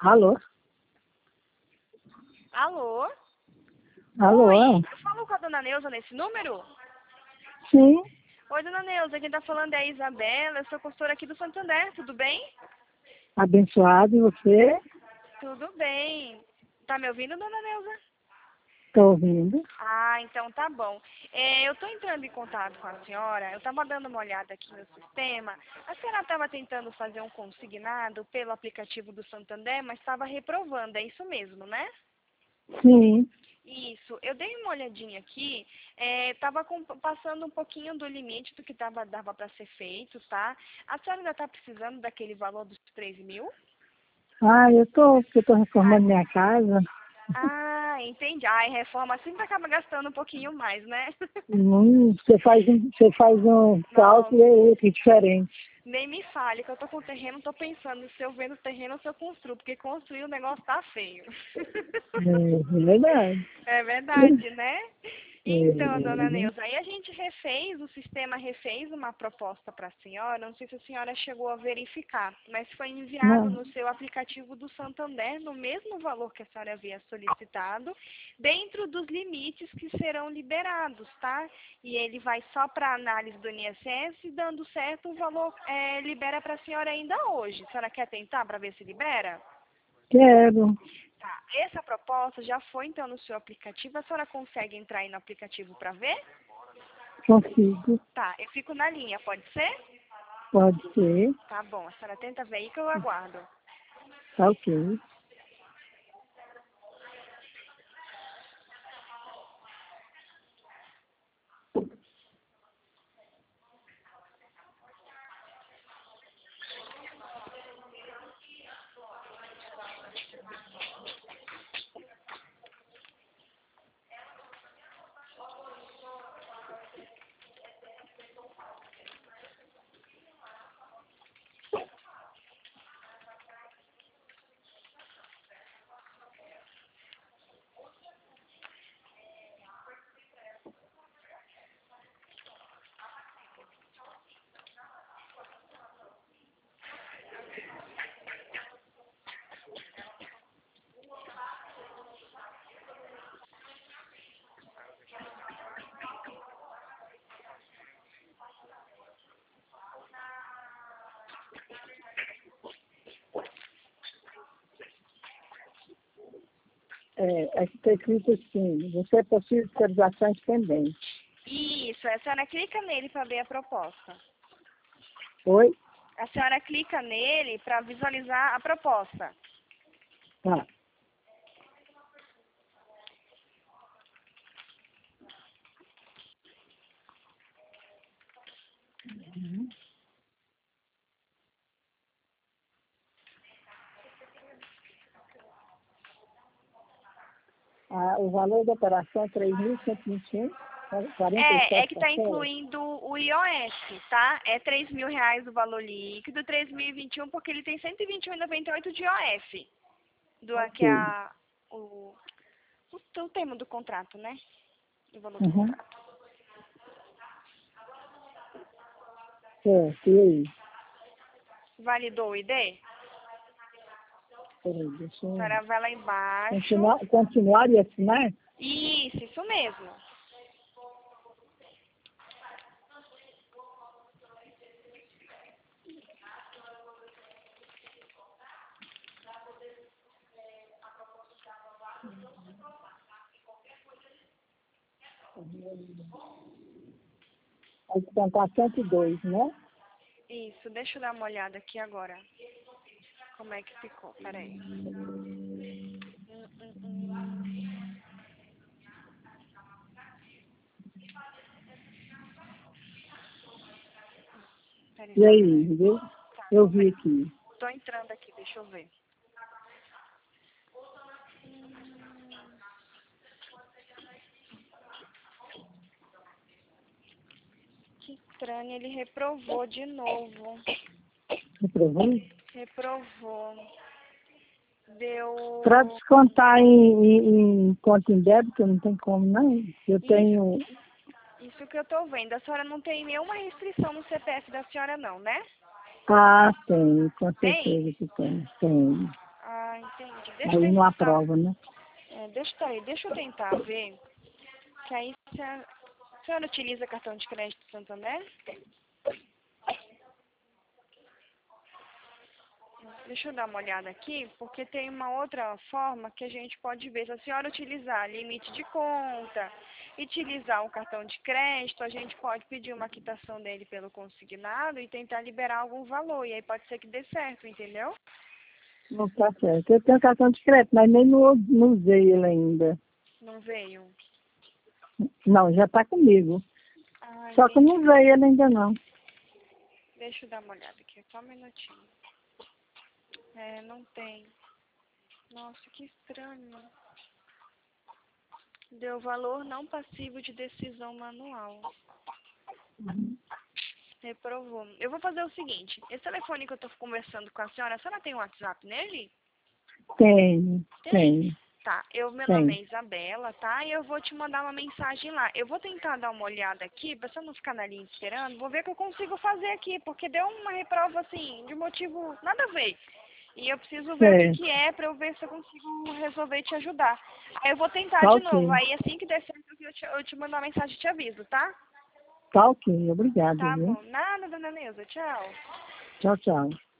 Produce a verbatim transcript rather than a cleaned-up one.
Alô? Alô? Alô? Oi, eu falo com a dona Neuza nesse número? Sim, Oi, dona Neuza, quem tá falando é a Isabela, eu sou consultora aqui do Santander, tudo bem? abençoado, e você? Tudo bem. Tá me ouvindo, dona Neuza? Estou ouvindo. Ah, então tá bom. É, eu tô entrando em contato com a senhora, eu tava dando uma olhada aqui no sistema. A senhora estava tentando fazer um consignado pelo aplicativo do Santander, mas estava reprovando, é isso mesmo, né? Sim. Isso, eu dei uma olhadinha aqui, estava passando um pouquinho do limite do que tava, dava para ser feito, tá? A senhora ainda está precisando daquele valor dos três mil? Ah, eu tô, eu tô Ah, reformando minha casa. ah, entendi. Ah, em reforma sempre acaba gastando um pouquinho mais, né? Hum, você faz um, você faz um Não, cálculo e é outro diferente. nem me fale que eu tô com terreno, tô pensando se eu vendo terreno ou se eu construo, porque construir o negócio tá feio. É, é verdade. É verdade, né? Então, dona É, Neuza, aí a gente refez, o sistema refez uma proposta para a senhora, não sei se a senhora chegou a verificar, mas foi enviado não, no seu aplicativo do Santander, no mesmo valor que a senhora havia solicitado, dentro dos limites que serão liberados, tá? E ele vai só para análise do I N S S, dando certo, o valor é, libera para a senhora ainda hoje. A senhora quer tentar para ver se libera? quero, Tá, essa proposta já foi então no seu aplicativo, a senhora consegue entrar aí no aplicativo para ver? consigo, Tá, eu fico na linha, pode ser? pode ser, Tá bom, a senhora tenta ver aí que eu aguardo. tá ok. É, aqui está escrito assim, você possui fiscalizações pendentes. Isso, a senhora clica nele para ver a proposta. Oi? A senhora clica nele para visualizar a proposta. Tá. Ah, o valor da operação é três mil cento e vinte e um vírgula quarenta e É, é sete que está parcelas. incluindo o I O S, tá? É três mil reais o valor líquido, três mil e vinte e um porque ele tem cento e vinte e um vírgula noventa e oito de I O F, do, que é Ok. a, o, o, o termo do contrato, né? O valor do Uhum. contrato. Certo, e aí? Validou o I D? Peraí, deixa A eu senhora vai lá embaixo. continuar, continuar e assinar? Isso, isso mesmo. Aí contar cento e dois, né? Isso, deixa eu dar uma olhada aqui agora. Como é que ficou? Peraí. Hum, hum, hum. Peraí, E só um aí, minuto. viu? Tá, Eu tô vi vendo. aqui. Tô entrando aqui, deixa eu ver. Que estranho, ele reprovou de novo. Reprovou? Reprovou. Para Deu. descontar em, em, em conta em débito, não tem como, não. Eu Isso, tenho... isso que eu tô vendo. A senhora não tem nenhuma restrição no C P F da senhora, não, né? Ah, tem, com Tem? certeza que tem. Tem. Ah, deixa eu Aí não tentar. aprova, né? É, deixa, tá aí, deixa eu tentar ver. Que aí se a, a senhora utiliza cartão de crédito Santander? Deixa eu dar uma olhada aqui, porque tem uma outra forma que a gente pode ver. Se a senhora utilizar limite de conta, utilizar um cartão de crédito, a gente pode pedir uma quitação dele pelo consignado e tentar liberar algum valor. E aí pode ser que dê certo, entendeu? Não tá certo. Eu tenho cartão de crédito, mas nem não, não usei ele ainda. Não veio? Não, já tá comigo. Ah, Só que eu não entendi. usei ele ainda não. Deixa eu dar uma olhada aqui, só um minutinho. É, não tem. Nossa, que estranho. Deu valor não passivo de decisão manual. Reprovou. Eu vou fazer o seguinte. Esse telefone que eu tô conversando com a senhora, a senhora tem um WhatsApp nele? Tenho, Tem? tenho, Tá. Eu, meu nome tenho. é Isabela, tá? E eu vou te mandar uma mensagem lá. Eu vou tentar dar uma olhada aqui, pra você não ficar na linha esperando. Vou ver o que eu consigo fazer aqui, porque deu uma reprova, assim, de motivo nada a ver. E eu preciso ver o que, Certo. que é pra eu ver se eu consigo resolver e te ajudar. Aí eu vou tentar Tá de novo. ok. Aí assim que der certo, eu te, eu te mando uma mensagem e te aviso, tá? Tá ok. Obrigado, Tá viu? bom. Nada, dona Neuza. Tchau. Tchau, tchau.